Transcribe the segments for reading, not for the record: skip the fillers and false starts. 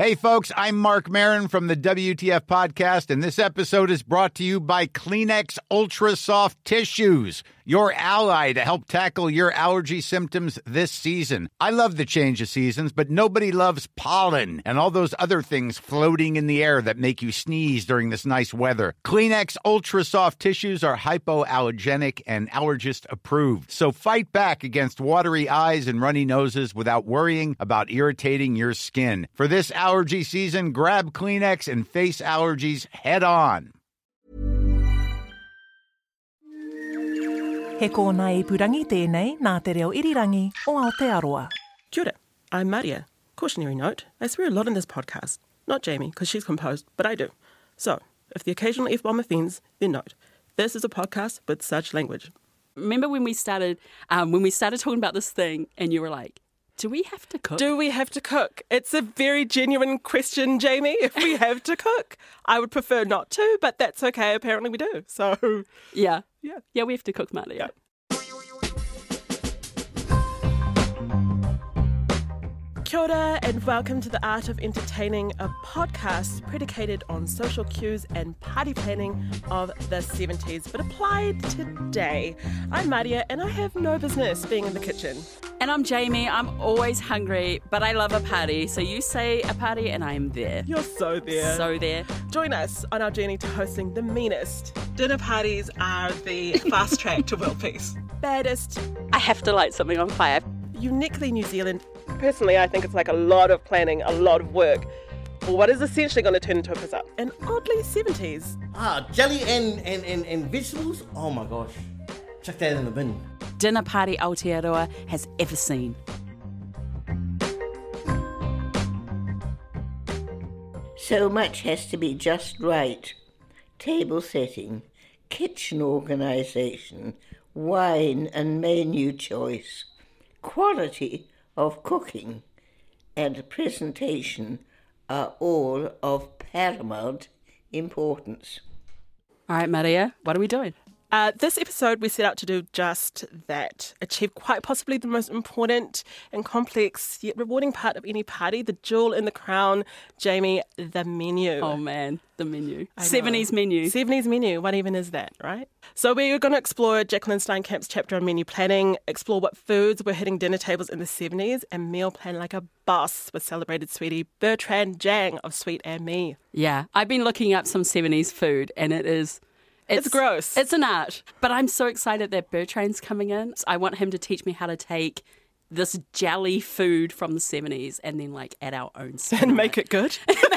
Hey, folks, I'm Mark Maron from the WTF Podcast, and this episode is brought to you by Kleenex Ultra Soft Tissues, your ally to help tackle your allergy symptoms this season. I love the change of seasons, but nobody loves pollen and all those other things floating in the air that make you sneeze during this nice weather. Kleenex Ultra Soft Tissues are hypoallergenic and allergist approved, so fight back against watery eyes and runny noses without worrying about irritating your skin. For this allergy season, grab Kleenex and face allergies head on. He kōna ipurangi tēnei nā te reo irirangi o Aotearoa. Kia ora, I'm Maria. Cautionary note, I swear a lot in this podcast. Not Jamie, because she's composed, but I do. So, if the occasional F-bomb offends, then note. This is a podcast with such language. Remember when we started talking about this thing and you were like, do we have to cook? Do we have to cook? It's a very genuine question, Jamie. If we have to cook, I would prefer not to, but that's okay. Apparently we do. So, Yeah, we have to cook, Maria. Yeah. Kia ora and welcome to The Art of Entertaining, a podcast predicated on social cues and party planning of the 70s, but applied today. I'm Maria and I have no business being in the kitchen. And I'm Jamie. I'm always hungry, but I love a party. So you say a party and I am there. You're so there. So there. Join us on our journey to hosting the meanest. Dinner parties are the fast track to world peace. Baddest. I have to light something on fire. Uniquely New Zealand. Personally, I think it's like a lot of planning, a lot of work, for what is essentially going to turn into a piss up. And oddly 70s. Jelly and vegetables? Oh my gosh. Chuck that in the bin. Dinner party Aotearoa has ever seen. So much has to be just right. Table setting, kitchen organisation, wine and menu choice, quality of cooking and presentation are all of paramount importance. All right, Maria, what are we doing? This episode, we set out to do just that. Achieve quite possibly the most important and complex yet rewarding part of any party, the jewel in the crown, Jamie, the menu. Oh, man, the menu. 70s menu. 70s menu. What even is that, right? So we're going to explore Jacqueline Steinkamp's chapter on menu planning, explore what foods were hitting dinner tables in the 70s, and meal plan like a boss with celebrated sweetie Bertrand Jang of Sweet and Me. Yeah, I've been looking up some 70s food and it's gross. It's an art. But I'm so excited that Bertrand's coming in. I want him to teach me how to take this jelly food from the 70s and then like add our own spin. And make it good.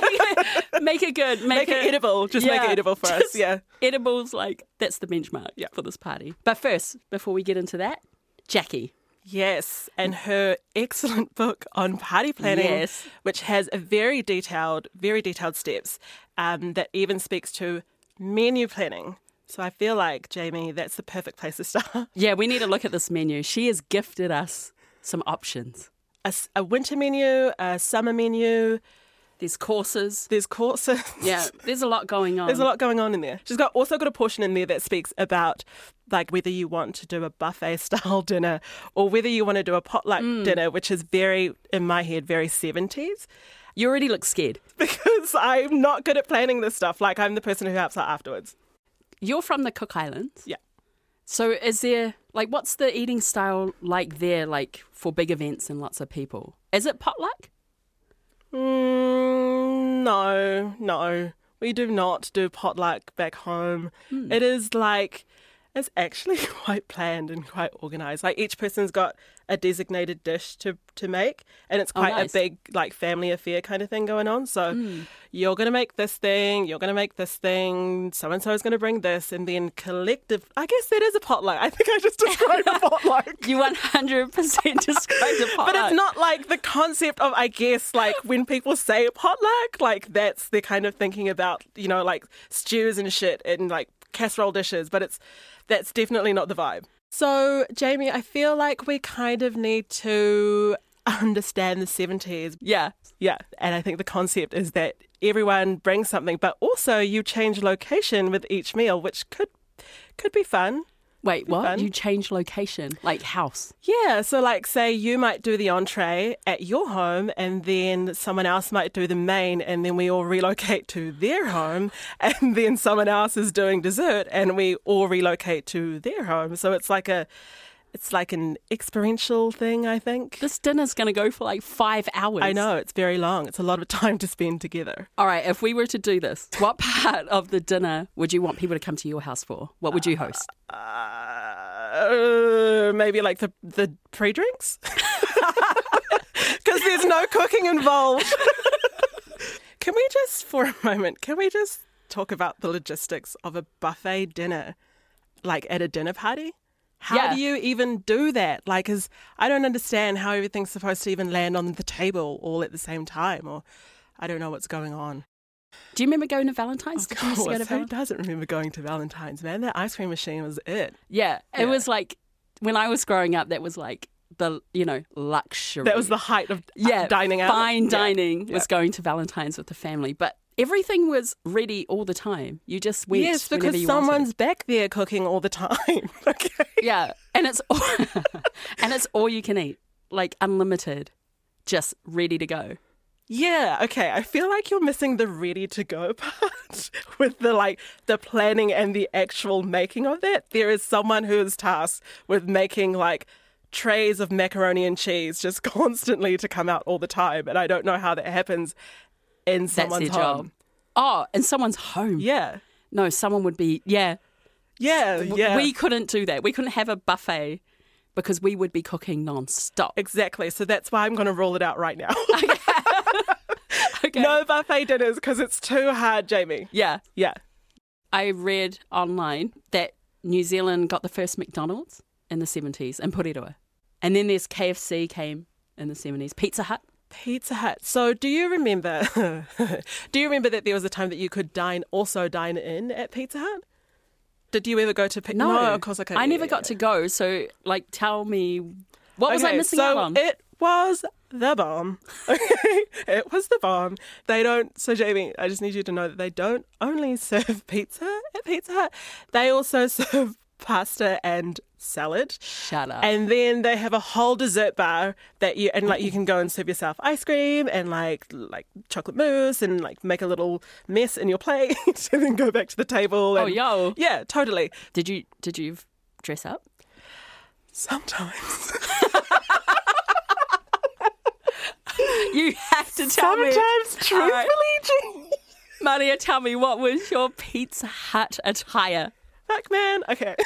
Make it good. Make it edible. Just make it edible for us. Yeah. Edibles, that's the benchmark for this party. But first, before we get into that, Jackie. Yes, and her excellent book on party planning, which has a very detailed steps that even speaks to menu planning. So I feel like, Jamie, that's the perfect place to start. Yeah, we need to look at this menu. She has gifted us some options. A winter menu, a summer menu. There's courses. Yeah, there's a lot going on. There's a lot going on in there. She's also got a portion in there that speaks about like whether you want to do a buffet style dinner or whether you want to do a potluck dinner, which is very, in my head, very 70s. You already look scared. Because I'm not good at planning this stuff. Like, I'm the person who helps out afterwards. You're from the Cook Islands. Yeah. So is there, what's the eating style like there, for big events and lots of people? Is it potluck? No. We do not do potluck back home. It is it's actually quite planned and quite organised. Like, each person's got a designated dish to make, and it's quite a big, family affair kind of thing going on. So you're going to make this thing, you're going to make this thing, so-and-so is going to bring this, and then collective, I guess that is a potluck. I think I just described a potluck. You 100% described a potluck. But it's not the concept of, I guess, when people say potluck, that's, they're kind of thinking about, stews and shit and, casserole dishes, but that's definitely not the vibe. So, Jamie, I feel like we kind of need to understand the 70s. Yeah. And I think the concept is that everyone brings something, but also you change location with each meal, which could be fun. Wait, what? Fun. You change location, like house. Yeah, so like say you might do the entree at your home and then someone else might do the main and then we all relocate to their home and then someone else is doing dessert and we all relocate to their home. So it's like an experiential thing, I think. This dinner's going to go for like 5 hours. I know, it's very long. It's a lot of time to spend together. All right, if we were to do this, what part of the dinner would you want people to come to your house for? What would you host? Maybe like the pre-drinks? Because there's no cooking involved. Can we just talk about the logistics of a buffet dinner, like at a dinner party? How do you even do that? Like, I don't understand how everything's supposed to even land on the table all at the same time, or I don't know what's going on. Do you remember going to Valentine's? Did you used to go to Who Valentine's? doesn't remember going to Valentine's, man? That ice cream machine was it. Yeah, it was like, when I was growing up, that was like the, luxury. That was the height of dining out. Fine dining Yeah. was going to Valentine's with the family. But everything was ready all the time. You just went Yes, whenever because you someone's wanted. back there cooking all the time. Okay. Yeah, and it's all you can eat, like unlimited, just ready to go. Yeah, okay. I feel like you're missing the ready to go part with the planning and the actual making of that. There is someone who is tasked with making like trays of macaroni and cheese just constantly to come out all the time. And I don't know how that happens in That's someone's their home. job. Oh, in someone's home. Yeah. No, someone would be, Yeah. We couldn't do that. We couldn't have a buffet because we would be cooking non-stop. Exactly. So that's why I'm going to rule it out right now. Okay. No buffet dinners because it's too hard, Jamie. Yeah. Yeah. I read online that New Zealand got the first McDonald's in the 70s in Porirua. And then there's KFC came in the 70s. Pizza Hut. Pizza Hut. So do you remember that there was a time that you could dine in at Pizza Hut? Did you ever go to Pizza? No, of course I couldn't. I never got to go. So, tell me, what was I missing out on? It was the bomb. Okay, it was the bomb. They don't. So Jamie, I just need you to know that they don't only serve pizza at Pizza Hut. They also serve pasta and salad. Shut up. And then they have a whole dessert bar that you can go and serve yourself ice cream and like chocolate mousse and like make a little mess in your plate and then go back to the table. And, yo. Yeah, totally. Did you dress up? Sometimes. You have to tell me. Sometimes, All right. truthfully, Maria, tell me, what was your Pizza Hut attire? fuck man. Okay.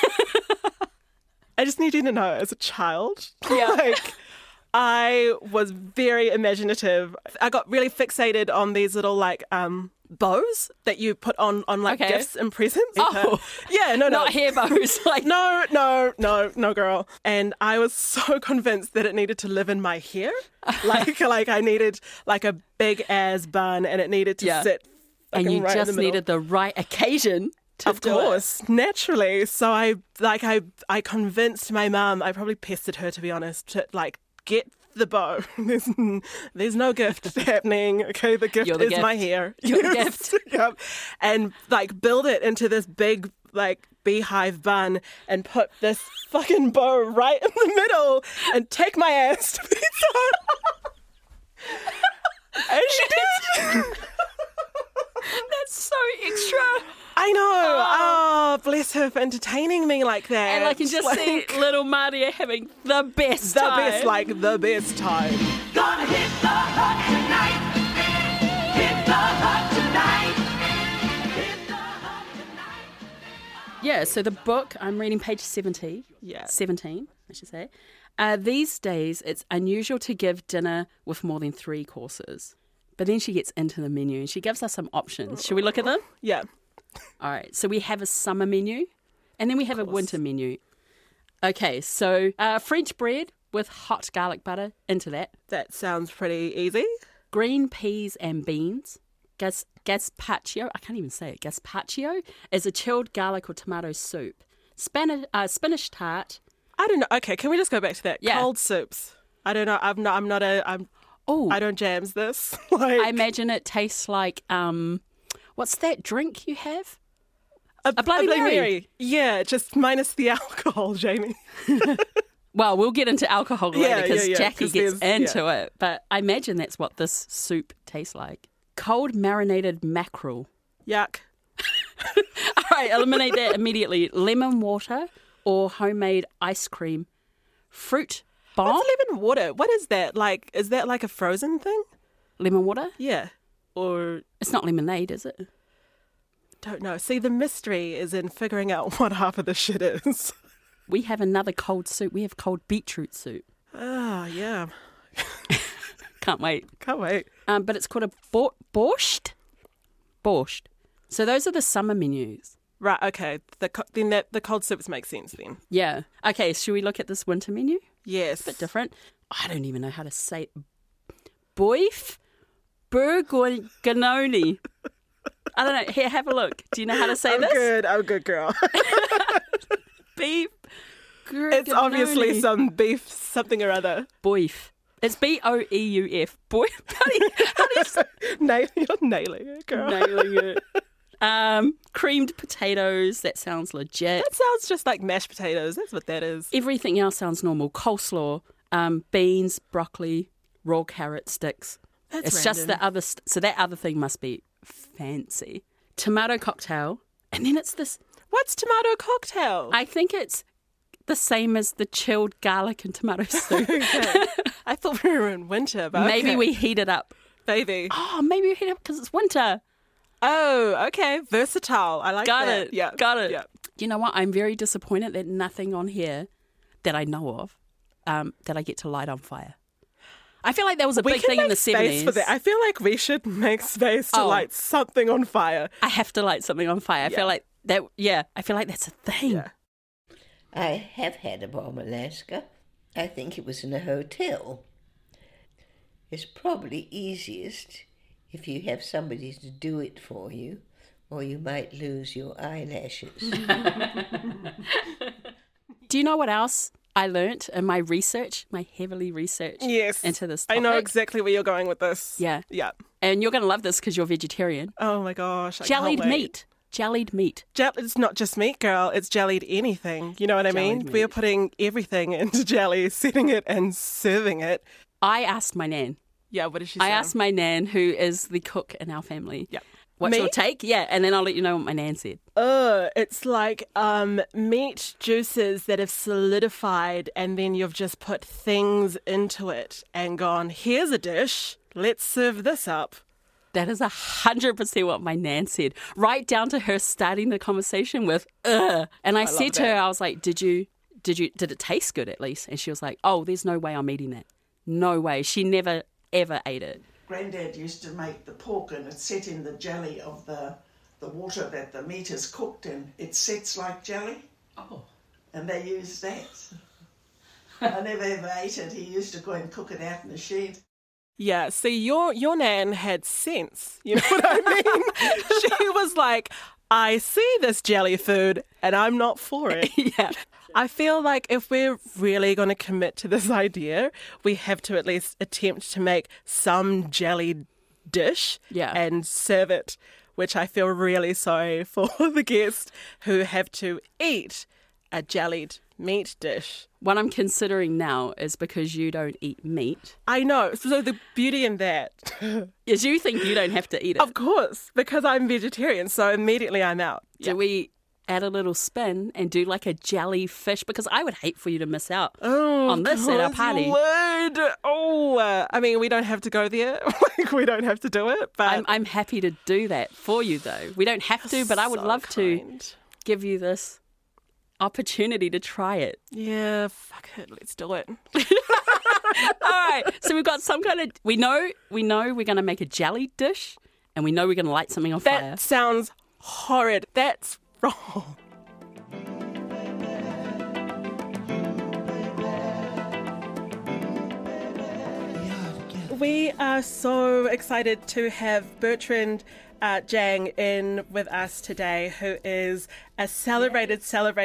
I just need you to know, as a child, Yeah. I was very imaginative. I got really fixated on these little bows that you put on Okay. gifts and presents. Oh. Yeah, no. Not hair bows. No, girl. And I was so convinced that it needed to live in my hair. Like I needed like a big ass bun and it needed to Yeah. sit And you right in the just middle. needed the right occasion to Of do course, naturally. So I convinced my mum, I probably pestered her to be honest, to get the bow. There's no gift happening. Okay, the gift You're the is gift. my hair. You're the gift. Yep. And build it into this big beehive bun and put this fucking bow right in the middle and take my ass to Pizza Hut. And she did. That's so extra. I know. Oh, bless her for entertaining me like that. And I can just see little Maria having the best the time. best time. Gonna hit the hut tonight. Hit the hut tonight. Hit the hut tonight. Yeah, so the book, I'm reading page 17, I should say. These days, it's unusual to give dinner with more than 3 courses. But then she gets into the menu and she gives us some options. Should we look at them? Yeah. All right, so we have a summer menu and then we have a winter menu. Okay, so French bread with hot garlic butter, into that. That sounds pretty easy. Green peas and beans. Gazpacho, I can't even say it. Gazpacho is a chilled garlic or tomato soup. Spinach tart. I don't know. Okay, can we just go back to that? Yeah. Cold soups. I don't know. Oh, I don't jams this. I imagine it tastes like, what's that drink you have? A Bloody Mary. Yeah, just minus the alcohol, Jamie. Well, we'll get into alcohol later because Jackie 'cause gets there's- into it. But I imagine that's what this soup tastes like. Cold marinated mackerel. Yuck. All right, eliminate that immediately. Lemon water or homemade ice cream. Fruit bomb. What's lemon water? What is that? Like, is that like a frozen thing? Lemon water? Yeah. Or, It's not lemonade, is it? don't know. See, the mystery is in figuring out what half of the shit is. We have another cold soup. We have cold beetroot soup. Oh, yeah. Can't wait. Can't wait. But it's called a borscht. Borscht. So those are the summer menus. Right, okay. The cold soups make sense then. Yeah. Okay, should we look at this winter menu? Yes. Bit different. I don't even know how to say it. Boif Burgononi. I don't know. Here, have a look. Do you know how to say this? I'm good, girl. Beef. It's obviously some beef something or other. Boif. It's Boeuf. Boif. How do you say You're nailing it, girl. nailing it? Creamed potatoes. That sounds legit. That sounds just like mashed potatoes. That's what that is. Everything else sounds normal. Coleslaw, beans, broccoli, raw carrot sticks. That's It's just random. the other. So that other thing must be fancy. Tomato cocktail, and then it's this. What's tomato cocktail? I think it's the same as the chilled garlic and tomato soup. Okay. I thought we were in winter, but Maybe okay. we heat it up. Maybe. Oh, maybe we heat it up because it's winter. Oh, okay. Versatile. I like Got that. it. Yeah. Got it. Yeah. You know what? I'm very disappointed that nothing on here that I know of that I get to light on fire. I feel like that was a We big can thing make in the space 70s. for that. I feel like we should make space to Oh. light something on fire. I have to light something on fire. I feel like that. Yeah, I feel like that's a thing. Yeah. I have had a bomb Alaska. I think it was in a hotel. It's probably easiest if you have somebody to do it for you, or you might lose your eyelashes. Do you know what else I learnt in my research, my heavily research Yes. into this I topic? know exactly where you're going with this. Yeah. Yeah. And you're going to love this because you're vegetarian. Oh my gosh. I Jellied can't wait. meat. Jellied meat. It's not just meat, girl. It's jellied anything. You know what I mean? Jellied We are meat. putting everything into jelly, setting it and serving it. I asked my nan. Yeah, what did she say? I asked my nan, who is the cook in our family. Yeah. What's Me? your take? Yeah, and then I'll let you know what my nan said. It's like meat juices that have solidified and then you've just put things into it and gone, here's a dish, let's serve this up. That is 100% what my nan said. Right down to her starting the conversation with, ugh. And I said to her, that. I was like, did it taste good at least? And she was like, oh, there's no way I'm eating that. No way. She never, ever ate it. Granddad used to make the pork and it's set in the jelly of the water that the meat is cooked in. It sets like jelly. Oh. And they used that. I never ever ate it. He used to go and cook it out in the shed. Yeah, see, your nan had sense. You know what I mean? She was like, I see this jelly food and I'm not for it. Yeah. I feel like if we're really going to commit to this idea, we have to at least attempt to make some jelly dish and serve it, which I feel really sorry for the guests who have to eat a jellied meat dish. What I'm considering now is because you don't eat meat. I know. So the beauty in that is you think you don't have to eat it. Of course, because I'm vegetarian, so immediately I'm out. Do we add a little spin and do like a jellyfish? Because I would hate for you to miss out on this at our party. Lord. Oh, I mean, we don't have to go there. Like, we don't have to do it. But I'm happy to do that for you, though. We don't have to, but I would so love to kind. give you this opportunity to try it. Yeah, fuck it. Let's do it. All right. So we've got some kind of. We know we're going to make a jelly dish, and we know we're going to light something on fire. That sounds horrid. That's wrong. We are so excited to have Bertrand Jang in with us today, who is a celebrated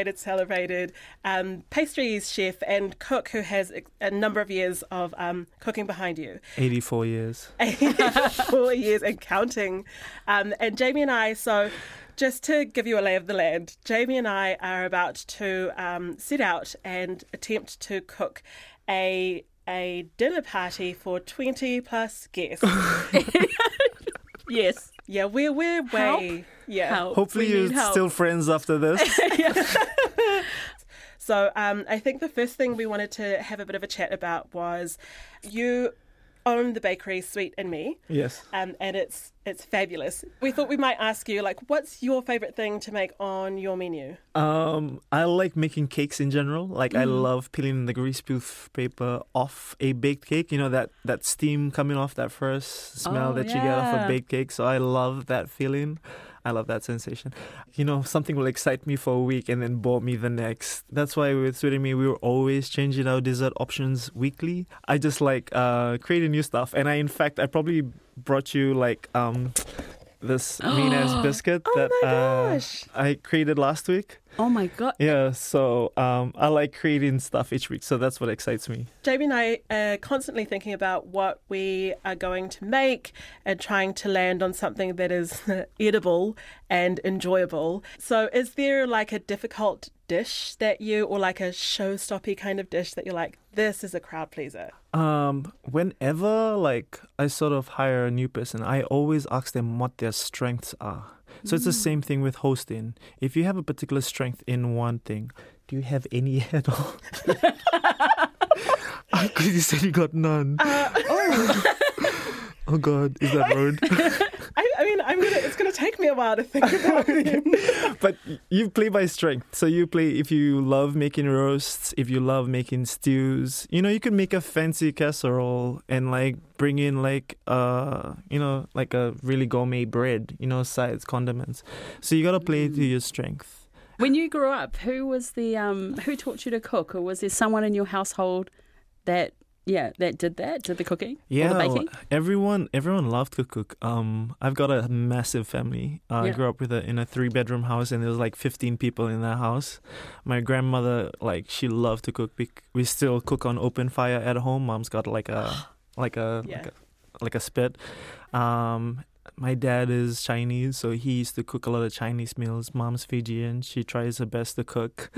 pastries chef and cook who has a number of years of cooking behind you. 84 years. 84 years and counting. And Jamie and I, so Just to give you a lay of the land, Jamie and I are about to set out and attempt to cook a dinner party for 20 plus guests. Yes. Yeah, we're way. Help. Yeah. Help. Hopefully We you're need help. still friends after this. So I think the first thing we wanted to have a bit of a chat about was you own the bakery Sweet and Me. Yes. And it's fabulous. We thought we might ask you, like, what's your favourite thing to make on your menu? I like making cakes in general. Like I love peeling the greaseproof paper off a baked cake. You know, that steam coming off, that first smell Oh, that you get off yeah. a baked cake. So I love that feeling. I love that sensation. You know, something will excite me for a week and then bore me the next. That's why with Sweet and Me, we were always changing our dessert options weekly. I just like creating new stuff. And I probably brought you like this mean ass biscuit that gosh. I created last week. Oh my God. Yeah, so I like creating stuff each week, so that's what excites me. Jamie and I are constantly thinking about what we are going to make and trying to land on something that is edible and enjoyable. So is there like a difficult dish that you, or like a showstoppy kind of dish that you're like, this is a crowd pleaser? Whenever like I sort of hire a new person, I always ask them what their strengths are. So it's the same thing with hosting. If you have a particular strength in one thing, do you have any at all? Because you said you got none. Oh God, is that rude? I mean, it's gonna take me a while to think about it. But you play by strength. So you play if you love making roasts, if you love making stews. You know, you could make a fancy casserole and like bring in like like a really gourmet bread. You know, sides, condiments. So you gotta play to your strength. When you grew up, who was the who taught you to cook, or was there someone in your household that did the cooking or the baking? Everyone loved to cook. I've got a massive family. I grew up in a 3-bedroom house, and there was like 15 people in that house. My grandmother, like, she loved to cook. We still cook on open fire at home. Mom's got like a spit. My dad is Chinese, so he used to cook a lot of Chinese meals. Mom's Fijian. She tries her best to cook.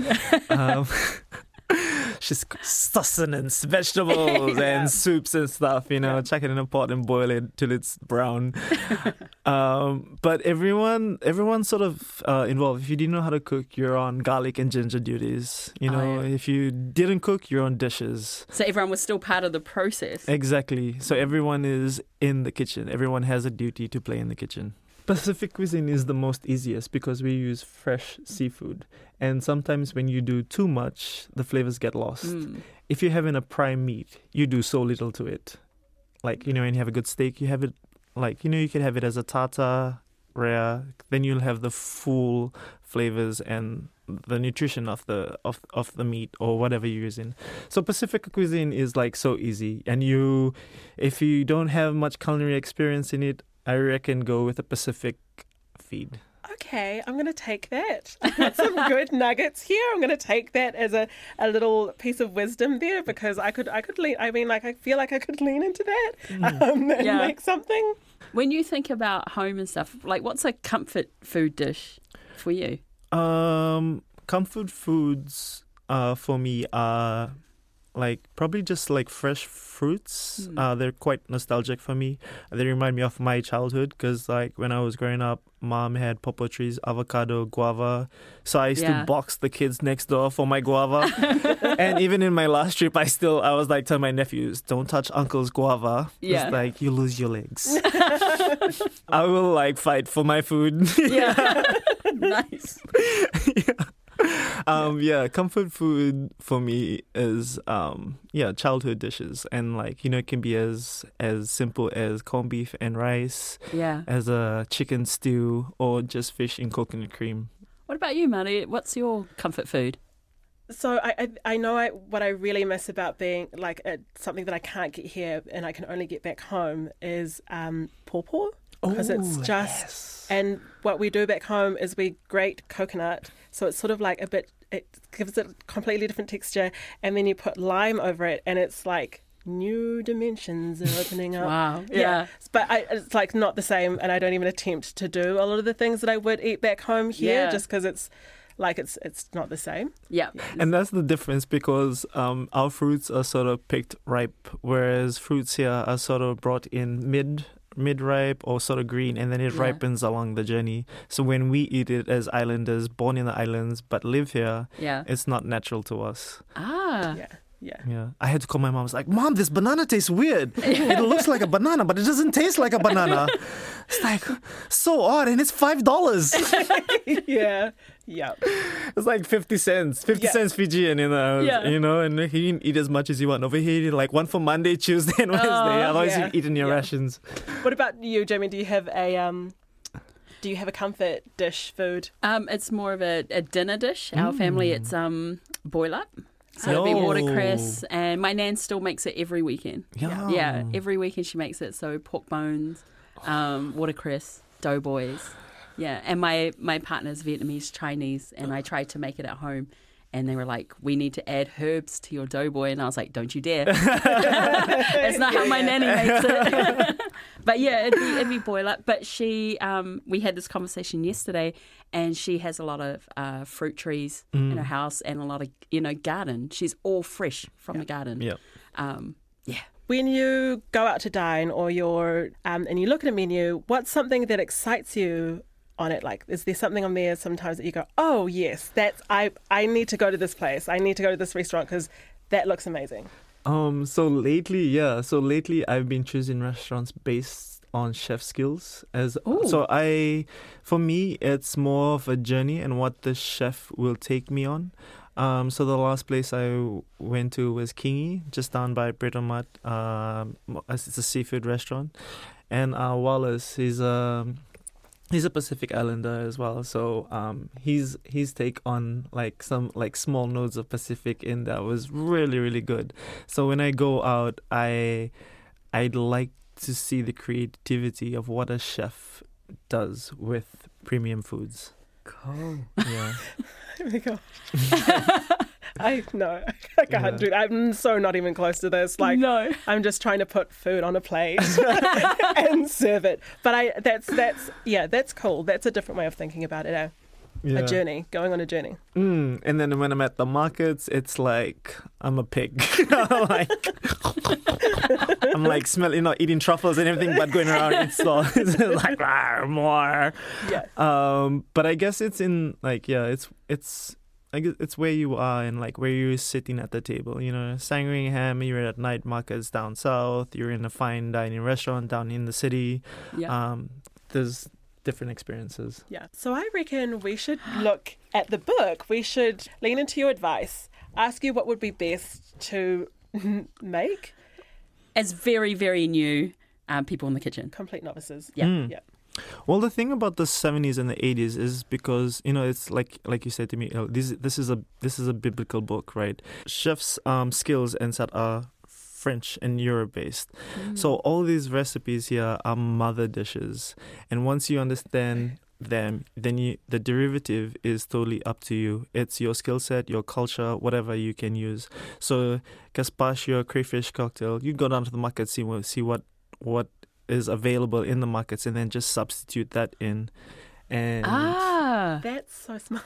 She's sustenance, vegetables and soups and stuff, you know, chuck it in a pot and boil it till it's brown. But everyone sort of involved. If you didn't know how to cook, you're on garlic and ginger duties. You know, if you didn't cook, you're on dishes. So everyone was still part of the process. Exactly. So everyone is in the kitchen. Everyone has a duty to play in the kitchen. Pacific cuisine is the most easiest because we use fresh seafood. And sometimes when you do too much, the flavors get lost. If you're having a prime meat, you do so little to it. Like, you know, when you have a good steak, you have it like, you know, you can have it as a tartar, rare. Then you'll have the full flavors and the nutrition of the meat or whatever you're using. So Pacific cuisine is like so easy. And if you don't have much culinary experience in it, I reckon go with a Pacific feed. Okay, I'm going to take that. I've got some good nuggets here. I'm going to take that as a little piece of wisdom there, because I could lean. I mean, like, I feel like I could lean into that and make something. When you think about home and stuff, like, what's a comfort food dish for you? Comfort foods for me are like probably just like fresh fruits. They're quite nostalgic for me. They remind me of my childhood because like when I was growing up, Mom had pawpaw trees, avocado, guava. So I used to box the kids next door for my guava. And even in my last trip, I was like telling my nephews, don't touch Uncle's guava. It's like you lose your legs. I will like fight for my food. Nice. Comfort food for me is childhood dishes, and like, you know, it can be as simple as corned beef and rice, as a chicken stew, or just fish in coconut cream. What about you, Mari? What's your comfort food? So I know what I really miss about being like something that I can't get here and I can only get back home is pawpaw. Because it's just, and what we do back home is we grate coconut, so it's sort of like it gives it a completely different texture, and then you put lime over it, and it's like new dimensions are opening up. Wow. Yeah. But it's like not the same, and I don't even attempt to do a lot of the things that I would eat back home here, Yeah. just because it's like it's not the same. Yeah. And that's the difference because our fruits are sort of picked ripe, whereas fruits here are sort of brought in mid-ripe or sort of green, and then it Yeah. ripens along the journey. So when we eat it as islanders, born in the islands but live here, Yeah. it's not natural to us. Ah. Yeah. Yeah, I had to call my mom. I was like, "Mom, this banana tastes weird. It looks like a banana, but it doesn't taste like a banana." It's like so odd, and it's $5. Yeah. It's like 50 cents, 50 cents Fijian, Yeah. and you can eat as much as you want. Over here, you like one for Monday, Tuesday, and Wednesday. Otherwise, yeah. you've eaten your rations. What about you, Jamie? Do you have a comfort dish food? It's more of a dinner dish. Our family, it's boil up. So it'll be watercress, and my nan still makes it every weekend. Yum. Yeah, every weekend she makes it. So pork bones, watercress, doughboys. Yeah, and my partner's Vietnamese, Chinese, and I tried to make it at home. And they were like, "We need to add herbs to your doughboy." And I was like, "Don't you dare. That's not how my nanny makes it." But yeah, it'd be boil up. But she, we had this conversation yesterday, and she has a lot of fruit trees in her house and a lot of, garden. She's all fresh from the garden. Yeah. When you go out to dine or you're and you look at a menu, what's something that excites you on it? Like, is there something on there sometimes that you go, "Oh yes, I need to go to this place. I need to go to this restaurant because that looks amazing." So lately I've been choosing restaurants based on chef skills. For me, it's more of a journey and what the chef will take me on. So the last place I went to was Kingi, just down by Britomart. It's a seafood restaurant, and Wallace, he's a Pacific Islander as well, so his take on some small notes of Pacific in that was really, really good. So when I go out, I'd like to see the creativity of what a chef does with premium foods. Cool. Yeah. Oh my God. I can't do that. I'm so not even close to this. Like, No. I'm just trying to put food on a plate and serve it. But that's cool. That's a different way of thinking about it. Yeah. A journey, going on a journey. And then when I'm at the markets, it's like I'm a pig. I'm like smelling, not eating truffles and everything, but going around in stores. It's like more. Yeah. But I guess it's in it's I guess it's where you are and where you're sitting at the table. Sandringham, you're at night markets down south. You're in a fine dining restaurant down in the city. Yeah. There's different experiences. Yeah. So I reckon we should look at the book. We should lean into your advice, ask you what would be best to make. As very, very new people in the kitchen. Complete novices. Yeah. Yeah. Well, the thing about the 70s and the 80s is because it's like you said to me, this is a biblical book, right? Chefs' skills and set are French and Europe based, so all these recipes here are mother dishes, and once you understand them, then the derivative is totally up to you. It's your skill set, your culture, whatever you can use. So gazpacho, crayfish cocktail, you go down to the market, see what is available in the markets, and then just substitute that in. And That's so smart.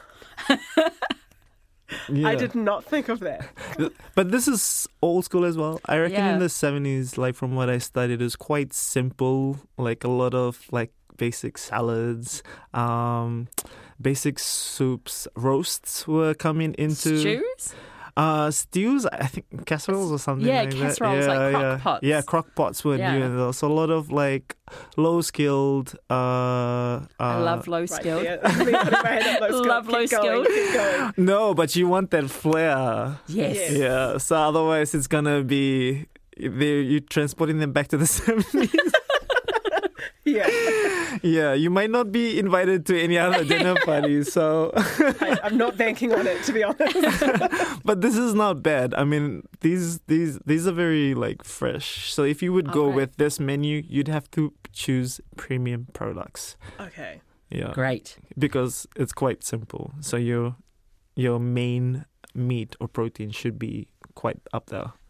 yeah. I did not think of that. But this is old school as well. I reckon Yeah. in the 70s, from what I studied, it was quite simple. A lot of basic salads, basic soups, roasts were coming into Stews? Stews, I think casseroles or something Yeah, like casseroles, that. like crock pots. Yeah, crock pots were Yeah. new, and there's a lot of low skilled. I love low skilled. Love low skilled. Keep going. No, but you want that flair. Yes. Yeah, so otherwise it's gonna be you're transporting them back to the 70s. Yeah. Yeah, you might not be invited to any other dinner parties, so. I'm not banking on it, to be honest. But this is not bad. I mean, these are very fresh. So if you would go Okay. with this menu, you'd have to choose premium products. Okay. Yeah, Great. because it's quite simple. So your main meat or protein should be quite up there.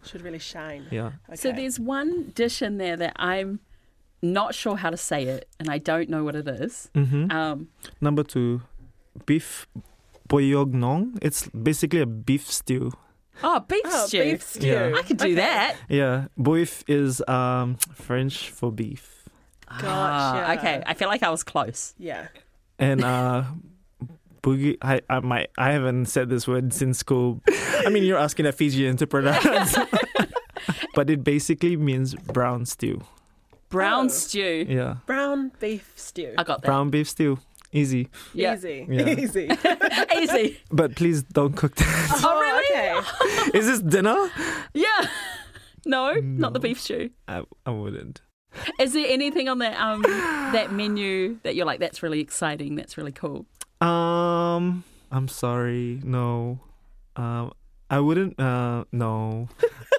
Should really shine. Yeah. Okay. So there's one dish in there that I'm not sure how to say it, and I don't know what it is. Number 2, beef boyognong. It's basically a beef stew. Oh, beef stew. Beef stew. Yeah. I could do that. Yeah, boeuf is French for beef. Gotcha. Okay, I feel like I was close. Yeah. And boogie, I haven't said this word since school. I mean, you're asking a Fijian to pronounce. But it basically means brown stew. Brown stew. Yeah. Brown beef stew. I got that. Brown beef stew. Easy. Yeah. Easy. Yeah. Easy. Easy. But please don't cook that. Oh, really? Okay. Is this dinner? Yeah. No, not the beef stew. I wouldn't. Is there anything on that that menu that you're like, that's really exciting, that's really cool? I'm sorry. No. I wouldn't. No.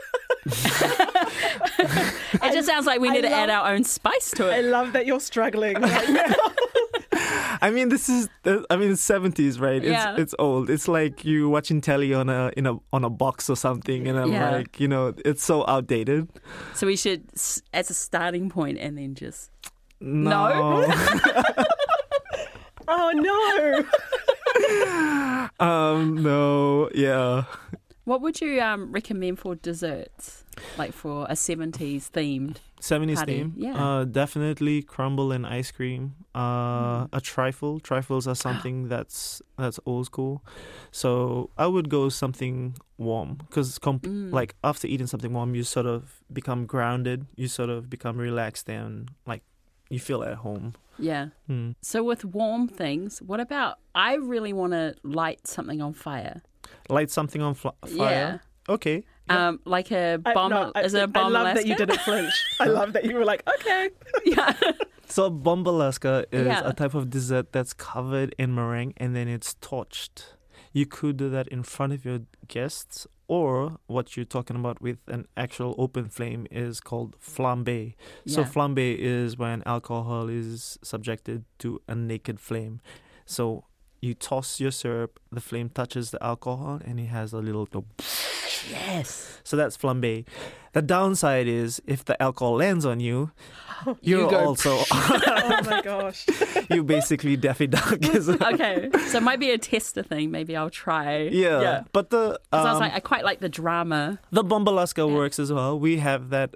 It just sounds like we need to add our own spice to I it. love that you're struggling right now. I mean, it's 70s, right? Yeah. It's old. It's like you watching telly on a box or something, and I'm Yeah. like, it's so outdated. So we should, as a starting point, and then just... No. Oh, no. No. Yeah. What would you recommend for desserts? Like for a 70s themed 70s party? theme. Yeah. Definitely crumble and ice cream. A trifle. Trifles are something that's old school. So I would go something warm because like after eating something warm, you sort of become grounded. You sort of become relaxed and like you feel at home. Yeah. So with warm things, what about, I really want to light something on fire. Light something on fire. Yeah. Okay. Like a bomb. Is it a bomb I love Alaska? that you didn't flinch. I love that you were like, okay. Yeah. So bomb Alaska is Yeah. a type of dessert that's covered in meringue and then it's torched. You could do that in front of your guests, or what you're talking about with an actual open flame is called flambe. So Yeah. flambe is when alcohol is subjected to a naked flame. So you toss your syrup, the flame touches the alcohol, and it has a little... Yes. So that's flambe. The downside is if the alcohol lands on you, you're You go also... Oh, my gosh. you basically Daffy Duck. Okay. So it might be a tester thing. Maybe I'll try. Yeah. But the... 'Cause I was like, I quite like the drama. The Bombalaska works as well. We have that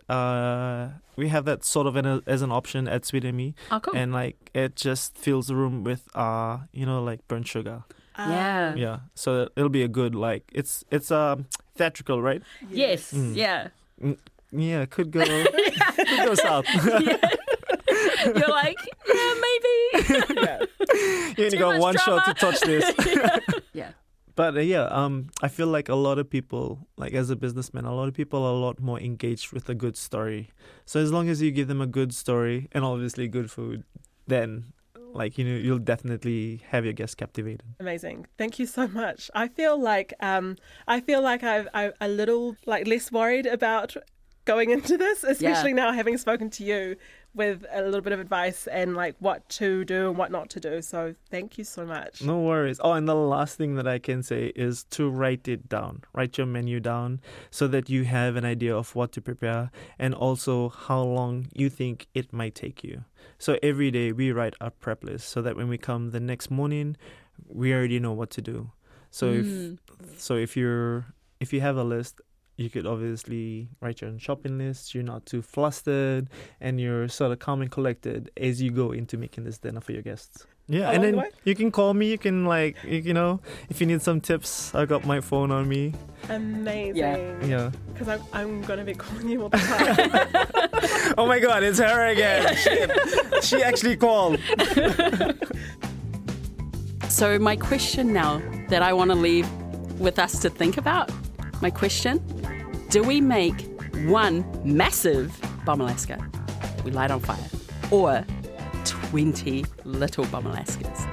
sort of as an option at Sweet and Me. Oh, cool. And like it just fills the room with like burnt sugar. Yeah. Yeah. So it'll be a good like it's theatrical, right? Yes. Yeah. Yeah, could go south. You're like, yeah, maybe. You only got much one shot to drama. touch this. Yeah. But I feel like a lot of people, like as a businessman, a lot of people are a lot more engaged with a good story. So as long as you give them a good story and obviously good food, then like you'll definitely have your guests captivated. Amazing. Thank you so much. I feel like I'm a little like less worried about going into this, especially now having spoken to you with a little bit of advice and like what to do and what not to do. So thank you so much. No worries. Oh, and the last thing that I can say is to write it down. Write your menu down so that you have an idea of what to prepare and also how long you think it might take you. So every day we write our prep list so that when we come the next morning, we already know what to do. So if you have a list, you could obviously write your own shopping list. You're not too flustered, and you're sort of calm and collected as you go into making this dinner for your guests. Yeah, Along and the then way? you can call me. You can if you need some tips, I got my phone on me. Amazing. Yeah. Because I'm going to be calling you all the time. Oh my God, it's her again. She actually called. So my question now that I want to leave with us to think about, my question, do we make one massive bomb Alaska we light on fire or 20 little bomb Alaskas?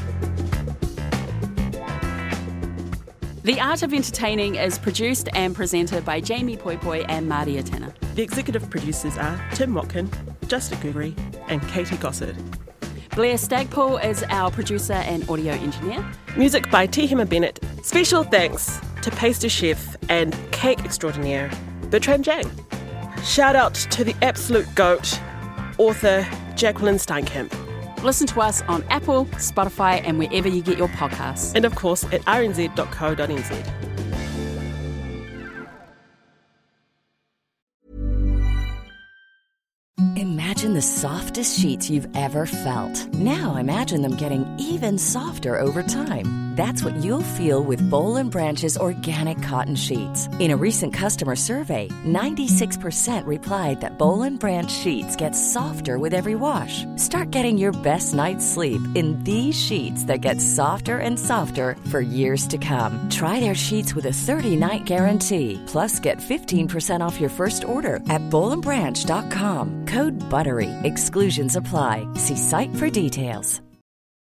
The Art of Entertaining is produced and presented by Jamie Poi Poi and Maria Tanner. The executive producers are Tim Watkin, Justin Gregory, and Katie Gossard. Blair Stagpool is our producer and audio engineer. Music by Tehima Bennett. Special thanks to pastry chef and cake extraordinaire, Bertrand Jang. Shout out to the absolute GOAT, author Jacqueline Steinkamp. Listen to us on Apple, Spotify, and wherever you get your podcasts. And of course at rnz.co.nz. Imagine the softest sheets you've ever felt. Now imagine them getting even softer over time. That's what you'll feel with Boll & Branch's organic cotton sheets. In a recent customer survey, 96% replied that Boll & Branch sheets get softer with every wash. Start getting your best night's sleep in these sheets that get softer and softer for years to come. Try their sheets with a 30-night guarantee. Plus, get 15% off your first order at bollandbranch.com. Code BUTTERY. Exclusions apply. See site for details.